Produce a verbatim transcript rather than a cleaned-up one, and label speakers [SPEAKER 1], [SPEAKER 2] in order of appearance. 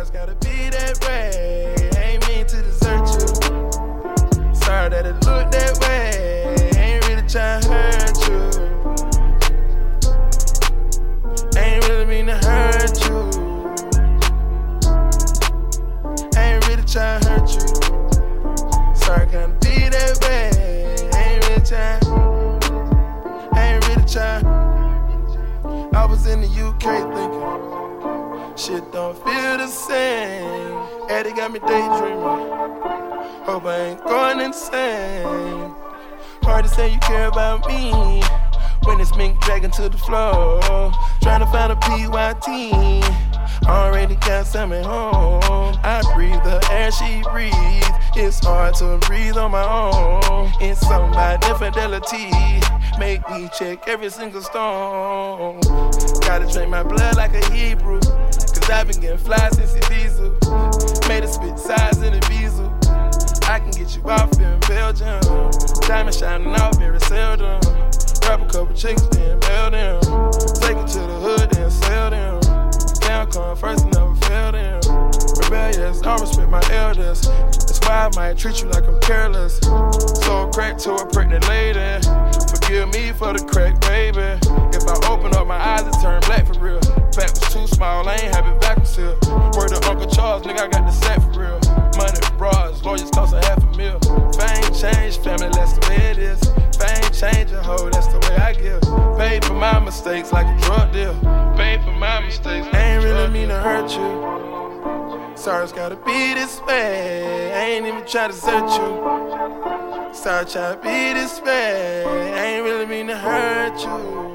[SPEAKER 1] it's gotta be that way. I ain't mean to desert you. Sorry that it looked that way. I ain't really trying to hurt you. I ain't really mean to hurt you. I ain't really trying to hurt you. Sorry, gotta be that way. I ain't really trying. I ain't really trying. I was in the U K thinking shit don't feel the same. Eddie got me daydreaming. Hope I ain't going insane. Hard to say you care about me when it's mink dragging to the floor. Trying to find a P Y T. Already got some at home. I breathe the air she breathes. It's hard to breathe on my own. It's something about infidelity. Make me check every single stone. Gotta drink my blood like a Hebrew. Cause I've been getting fly since it diesel. Made a spit size in a diesel. I can get you off in Belgium. Diamond shining off very seldom. Grab a couple chicks, then bail them. Take it to the hood, then sell them. Down come first and never fail them. Rebellious, don't respect my elders. That's why I might treat you like I'm careless. Sold crack to a pregnant lady. Forgive me for the crack, baby. If I open up my eyes, it turn black for real. Fat was too small, I ain't have it vacuum seal. Word to Uncle Charles, nigga, I got the set for real. Money, bras, lawyers cost a half a mil. Fame change, family, that's the way it is. Fame change a hoe, that's the way I give. Paid for my mistakes like a drug deal. Paid for my mistakes like I ain't really mean to hurt you. Sorry, it's gotta be this way. I ain't even try to desert you. Sorry, try to be this way. I ain't really mean to hurt you.